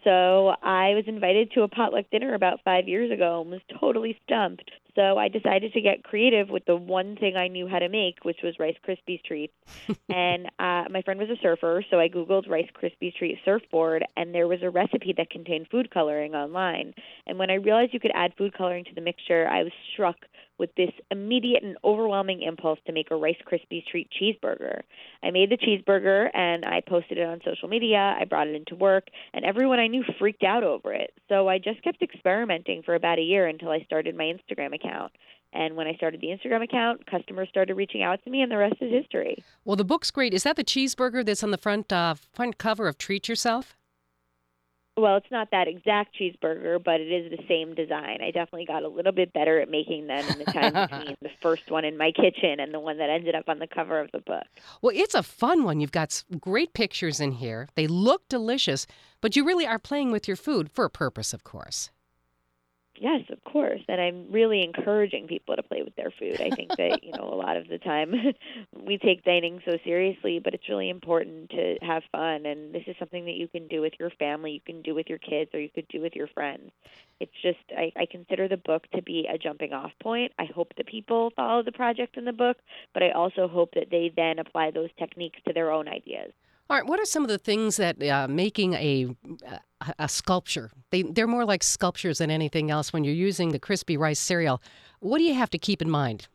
So I was invited to a potluck dinner about 5 years ago and was totally stumped. So I decided to get creative with the one thing I knew how to make, which was Rice Krispies treats. And my friend was a surfer, so I Googled Rice Krispies treat surfboard, and there was a recipe that contained food coloring online. And when I realized you could add food coloring to the mixture, I was struck with this immediate and overwhelming impulse to make a Rice Krispies treat cheeseburger. I made the cheeseburger, and I posted it on social media. I brought it into work, and everyone I knew freaked out over it. So I just kept experimenting for about a year until I started my Instagram account. And when I started the Instagram account, customers started reaching out to me, and the rest is history. Well, the book's great. Is that the cheeseburger that's on the front cover of Treat Yourself? Well, it's not that exact cheeseburger, but it is the same design. I definitely got a little bit better at making them in the time between the first one in my kitchen and the one that ended up on the cover of the book. Well, it's a fun one. You've got great pictures in here. They look delicious, but you really are playing with your food for a purpose, of course. Yes, of course. And I'm really encouraging people to play with their food. I think that, a lot of the time we take dining so seriously, but it's really important to have fun. And this is something that you can do with your family, you can do with your kids, or you could do with your friends. It's just, I consider the book to be a jumping off point. I hope that people follow the project in the book, but I also hope that they then apply those techniques to their own ideas. All right, what are some of the things that making a sculpture, they're more like sculptures than anything else when you're using the crispy rice cereal. What do you have to keep in mind?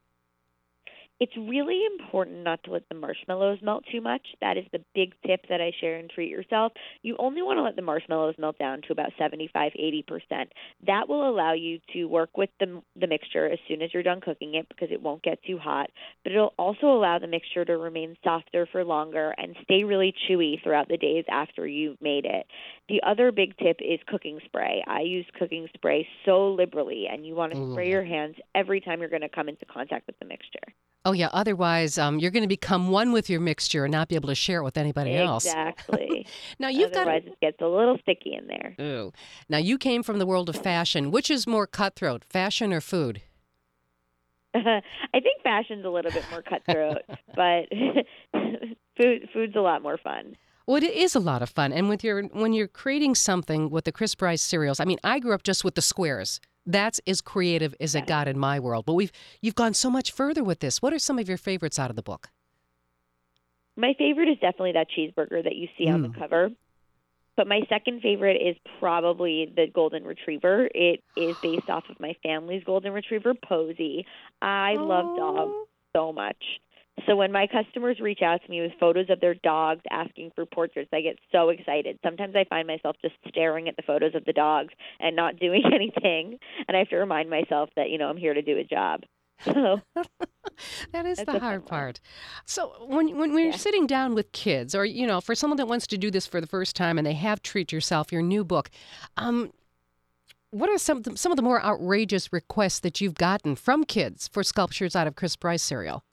It's really important not to let the marshmallows melt too much. That is the big tip that I share in Treat Yourself. You only want to let the marshmallows melt down to about 75-80%. That will allow you to work with the mixture as soon as you're done cooking it because it won't get too hot. But it'll also allow the mixture to remain softer for longer and stay really chewy throughout the days after you've made it. The other big tip is cooking spray. I use cooking spray so liberally, and you want to spray your hands every time you're going to come into contact with the mixture. Oh, yeah. Otherwise, you're going to become one with your mixture and not be able to share it with anybody else. Exactly. Now, Otherwise, it gets a little sticky in there. Ooh. Now, you came from the world of fashion. Which is more cutthroat, fashion or food? I think fashion's a little bit more cutthroat, but food's a lot more fun. Well, it is a lot of fun. And when you're creating something with the crisp rice cereals, I mean, I grew up just with the squares. That's as creative as it got in my world. But you've gone so much further with this. What are some of your favorites out of the book? My favorite is definitely that cheeseburger that you see on the cover. But my second favorite is probably the golden retriever. It is based off of my family's golden retriever, Posey. I love dogs so much. So when my customers reach out to me with photos of their dogs asking for portraits, I get so excited. Sometimes I find myself just staring at the photos of the dogs and not doing anything. And I have to remind myself that, I'm here to do a job. So that is the hard part. So when you're sitting down with kids or, for someone that wants to do this for the first time and they have Treat Yourself, your new book, what are some of the more outrageous requests that you've gotten from kids for sculptures out of crisp rice cereal?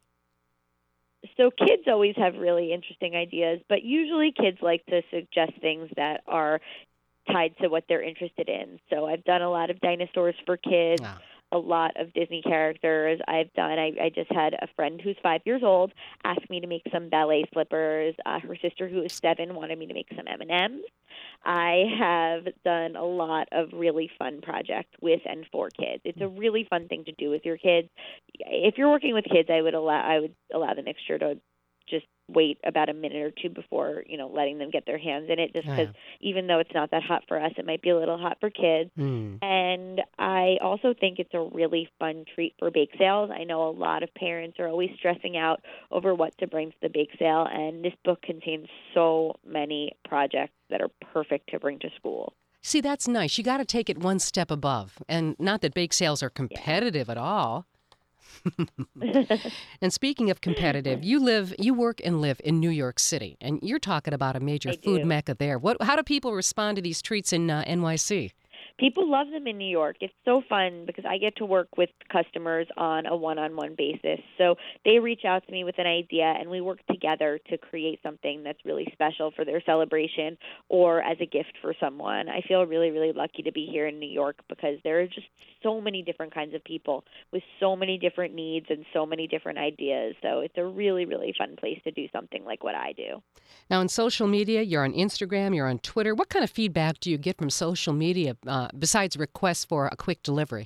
So kids always have really interesting ideas, but usually kids like to suggest things that are tied to what they're interested in. So I've done a lot of dinosaurs for kids, a lot of Disney characters. I just had a friend who's 5 years old ask me to make some ballet slippers. Her sister, who is 7, wanted me to make some M&Ms. I have done a lot of really fun projects with and for kids. It's a really fun thing to do with your kids. If you're working with kids, I would allow the mixture to just wait about a minute or two before, letting them get their hands in it, just because even though it's not that hot for us, it might be a little hot for kids. And I also think it's a really fun treat for bake sales. I know a lot of parents are always stressing out over what to bring to the bake sale, and this book contains so many projects that are perfect to bring to school. See, that's nice. You got to take it one step above. And not that bake sales are competitive at all. And speaking of competitive, you work and live in New York City, and you're talking about a major food mecca there. How do people respond to these treats in NYC? People love them in New York. It's so fun because I get to work with customers on a one-on-one basis. So they reach out to me with an idea, and we work together to create something that's really special for their celebration or as a gift for someone. I feel really, really lucky to be here in New York because there are just so many different kinds of people with so many different needs and so many different ideas. So it's a really, really fun place to do something like what I do. Now, on social media, you're on Instagram, you're on Twitter. What kind of feedback do you get from social media besides requests for a quick delivery?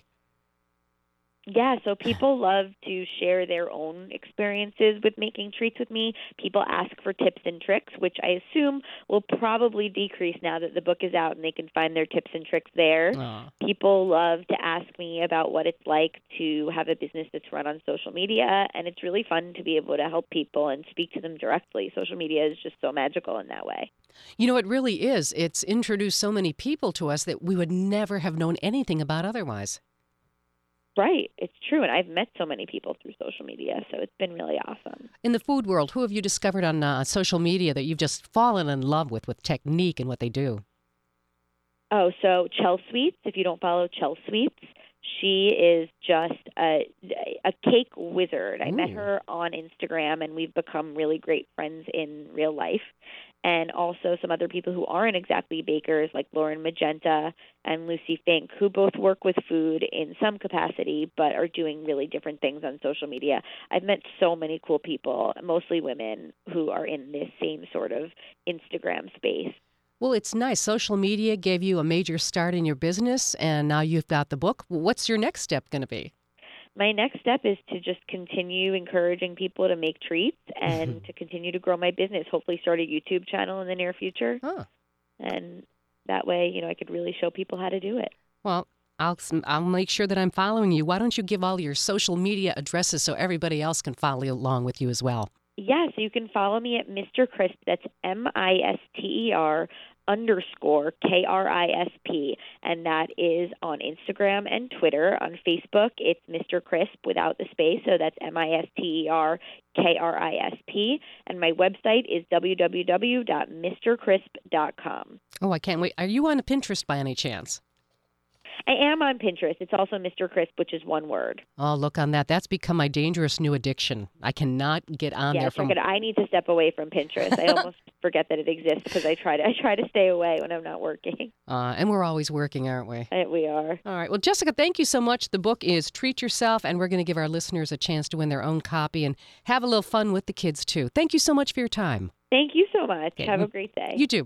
Yeah, so people love to share their own experiences with making treats with me. People ask for tips and tricks, which I assume will probably decrease now that the book is out and they can find their tips and tricks there. Aw. People love to ask me about what it's like to have a business that's run on social media, and it's really fun to be able to help people and speak to them directly. Social media is just so magical in that way. You know, it really is. It's introduced so many people to us that we would never have known anything about otherwise. Right. It's true. And I've met so many people through social media, so it's been really awesome. In the food world, who have you discovered on social media that you've just fallen in love with technique and what they do? Oh, so Chell Sweets, if you don't follow Chell Sweets, she is just a cake wizard. I met her on Instagram, and we've become really great friends in real life. And also some other people who aren't exactly bakers, like Lauren Magenta and Lucy Fink, who both work with food in some capacity, but are doing really different things on social media. I've met so many cool people, mostly women, who are in this same sort of Instagram space. Well, it's nice. Social media gave you a major start in your business, and now you've got the book. What's your next step going to be? My next step is to just continue encouraging people to make treats and to continue to grow my business, hopefully start a YouTube channel in the near future. Oh. And that way, I could really show people how to do it. Well, I'll make sure that I'm following you. Why don't you give all your social media addresses so everybody else can follow along with you as well? Yes, you can follow me at Mr. Crisp. That's MISTER _KRISP. And that is on Instagram and Twitter. On Facebook, it's Mr. Crisp without the space. So that's MISTER KRISP. And my website is www.mrcrisp.com. Oh, I can't wait. Are you on Pinterest by any chance? I am on Pinterest. It's also Mr. Crisp, which is one word. Oh, look on that. That's become my dangerous new addiction. I cannot get on there from... I need to step away from Pinterest. I almost forget that it exists because I try to stay away when I'm not working. And we're always working, aren't we? We are. All right. Well, Jessica, thank you so much. The book is Treat Yourself, and we're going to give our listeners a chance to win their own copy and have a little fun with the kids, too. Thank you so much for your time. Thank you so much. Okay. Have a great day. You too.